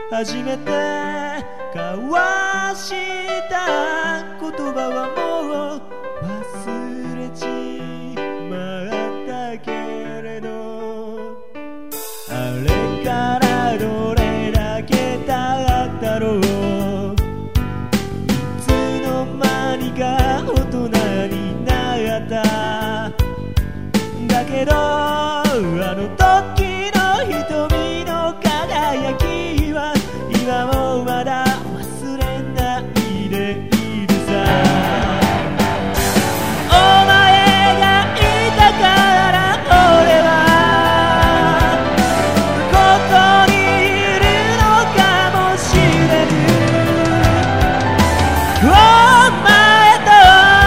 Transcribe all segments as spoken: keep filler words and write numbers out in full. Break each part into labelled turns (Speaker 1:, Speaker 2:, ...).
Speaker 1: 初めて交わした言葉はもう忘れちまったけれど、あれからどれだけ経ったろう、いつの間にか大人になった。だけどあの時の瞳の輝きは今もまだ忘れないでいるさ。お前がいたから俺はここにいるのかもしれぬ。お前と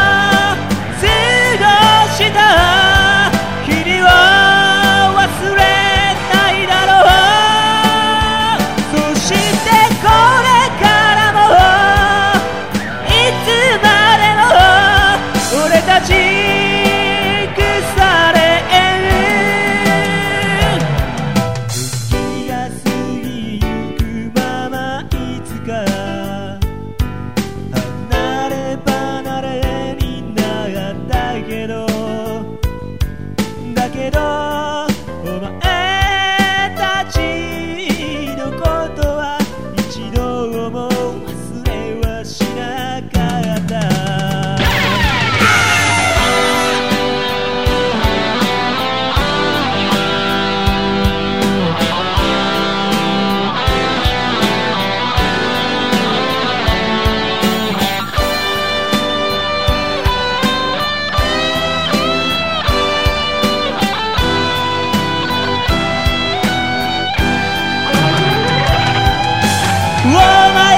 Speaker 1: 過ごした日々をだけどお前たちのことは一度も忘れはしなかった。お前